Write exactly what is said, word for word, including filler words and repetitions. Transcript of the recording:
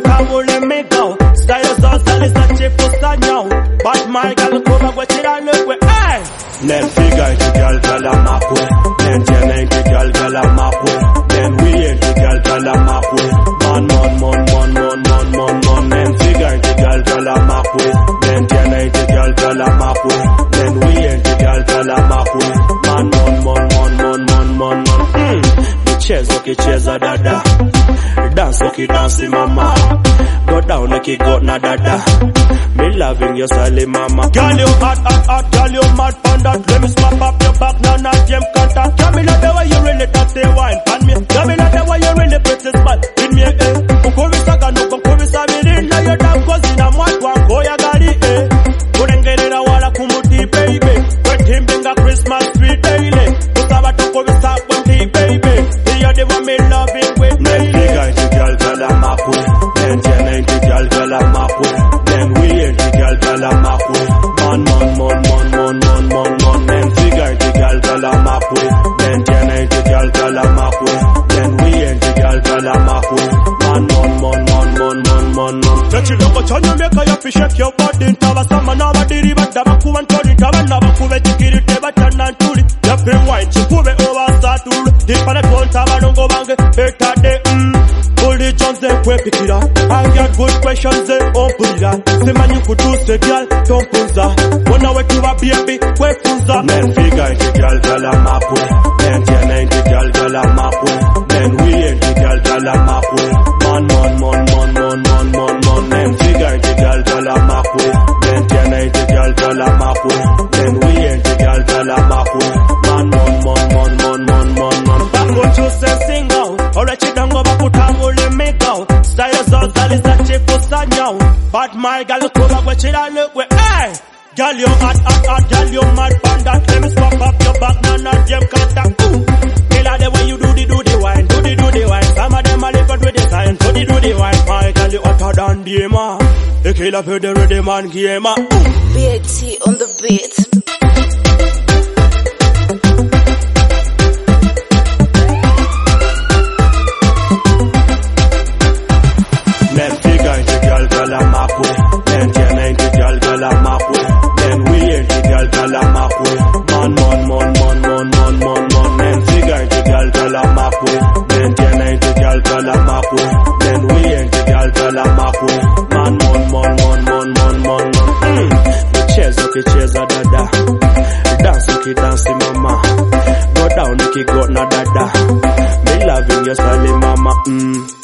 kutambule migo. Style zote lisache kusanyao. But my girl kuma kwa chira lukwe. Hey! Then figure it girl girl a mapwe. Then ten ain't girl girl a mapwe. Then we ain't girl girl a mapwe. Man man man man man man man man. Then figure it girl girl a mapwe. Then ten ain't girl girl a mapwe. Then we ain't girl girl a mapwe. Man man man man man man man man. Hmm. Michezo kicheza dada. Dance ukidansi mama. Go down like you got na dada. Me loving your style mama. Girl you hot hot hot, girl you mad on that. Let me swap up your back, now not jam contact. Tell me not the way you really touch the wine on me. Tell me not the way you really put this spot in me eh. Ukuri saga no ukuri sabiri na your damn cousin I'm what one go ya gari eh. Kurengerera wala kumuti baby. When him bring a Christmas tree daily. Usaba toko bisa kwenty baby. You're the one me loving with me. Then the girl girl a mapwe. Then ten ain't the girl girl a mapwe. Then we ain't the girl girl a mapwe. Man man man man man man man man. Then figure the girl girl a mapwe. Then ten ain't the girl girl a mapwe. Then we ain't the girl girl a mapwe. Man man man man man man man man. Touch it up, touch you make your fish shake your body. Tava sama na badiri badaba kuwantori. Tava na bakuwe chikiri teba chana turi. Ya pe wine chikuwe over saturu. Dipana konta banongo bange better day. Mm. All the jumps they kwe pikira. I got good questions they ompulira. Say man you could do say girl don't punza. Wanna wait to a baby kwe punza. Then figure it girl girl a mapwe. Then ten ain't the girl girl a mapwe. Then we ain't the girl girl a mapwe. Man man man man man man man man. Then figure it girl girl a mapwe. Then ten ain't the girl girl a mapwe. Then we ain't the girl girl a mapwe. Man man man man man man man man. Back what you say sing out. Alright you don't go back utambule migo. Style zote lisache kusanyao. But my girl kuma kwa chira lukwe. Hey! Girl you hot hot hot, girl you mad on that. Let me swap up your back, now not jam contact. Ooh. Me like the way you do the do the wine, do the do the wine. Some of them are different with the sign, do the do the wine. My girl you hotter than the man. The killer for the rhythm and game. Ooh. B A T on the beat. Then figure it girl girl a mapwe. Then ten ain't the girl girl a mapwe. Then we ain't the girl girl a mapwe. Man man man man man man man man. Then figure it girl girl a mapwe. Then ten ain't the girl girl a mapwe. Then we ain't the girl girl a mapwe. Man man man man man man man man. Hmm. Michezo kicheza dada. Dance ukidansi mama. Go down ukigot na dada. Me loving your style mama. Hmm.